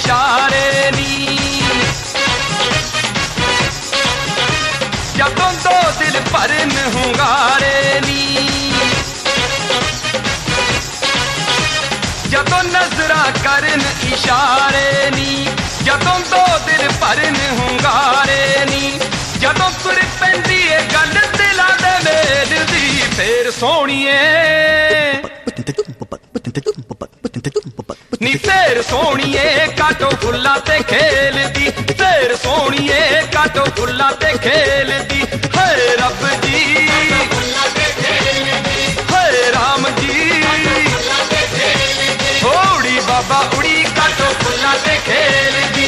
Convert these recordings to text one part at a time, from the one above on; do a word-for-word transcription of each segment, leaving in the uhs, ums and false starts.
इशारे नी जदों दो दिल भरन हुंगारे नी जदों नजरा करन इशारे नी जदों दो दिल भरन हुंगारे नी जदों तुर पैंदी ए गल दिलां दे मेल दी फेर सोहणीए नी फेर सोहणीए काटो फुल्लां ते खेलदी फेर सोहणीए काटो फुल्लां ते खेलदी हाय रब जी हाय राम जी उड़ी बाबा उड़ी काटो फुल्लां ते खेलदी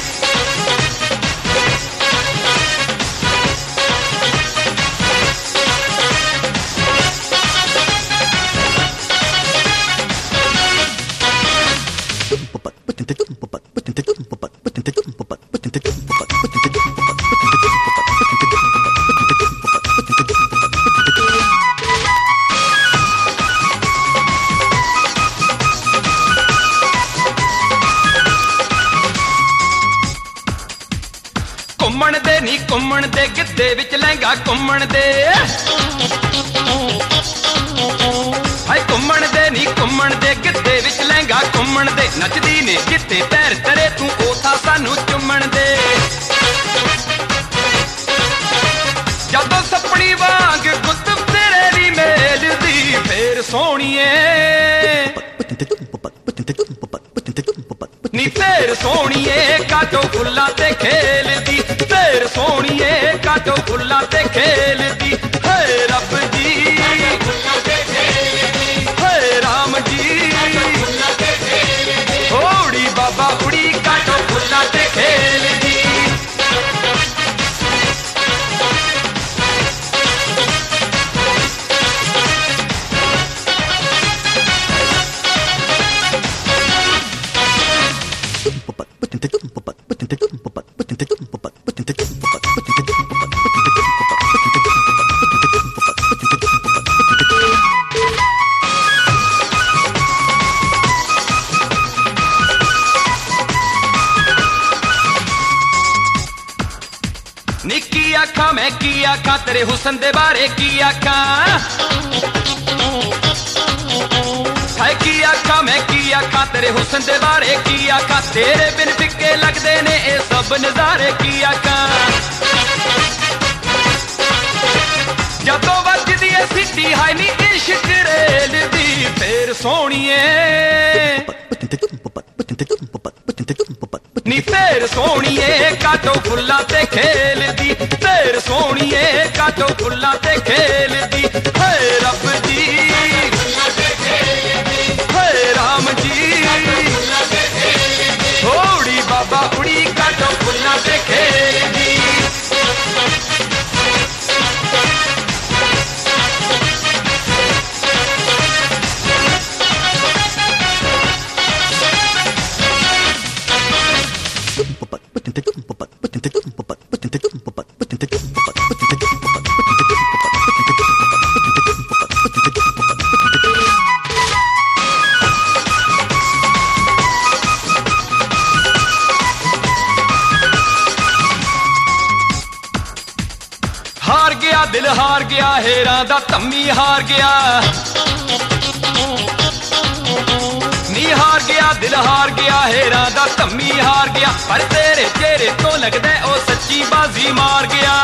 घुम्मण दे नी घुम्मण दे गिद्धे विच लहंगा घुम्मण दे हाय घुम्मण दे नी घुम्मण दे गिद्धे विच लहंगा घुम्मण दे नचदी ने गिद्धे पैर तरे तू ओथा सानू चुम्मण दे जदों सपनी वांग गुत्त तेरे दी मेल दी फेर सोहणीए नी फेर सोहणीए काटो फुल्लां ते खेलदी फेर सोहणीए काटो फुल्लां ते खेलदी हाय रब जी हाय राम जी उड़ी बाबा उड़ी काटो फुल्लां ते खेलदी निकी आखा मैं की आखा तेरे हुसन दे बारे की आखा हाय की आखा मैं की आखा तेरे हुसन दे बारे की आखा तेरे बिन फिक्के लगदे ने ए सब नजारे की आखा जदों वजदी ए सिटी हाय नी इश्क रेल दी फेर सोहणीए नी फेर सोहणीए काटो फुल्लां ते खेलदी फेर सोहणीए काटो फुल्लां ते खेलदी हाय रब जी हाय राम जी उड़ी बाबा उड़ी काटो फुल्लां ते खेलदी हार गया दिल हार गया हेरां दा धम्मी हार गया नी हार गया दिल हार गया हेरां दा धम्मी हार गया पर तेरे चेहरे तो लगदा ओ सच्ची बाजी मार गया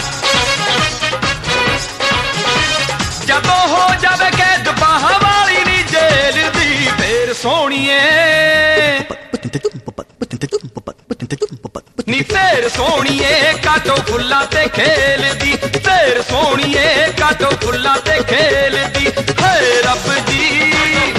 जदों हो जावे कैद बाहां वाली नी जेल दी फेर सोहणीए नी फेर सोहणीए काटो फुल्लां ते खेलदी फेर सोहणीए काटो फुल्लां ते खेलदी हाय रब जी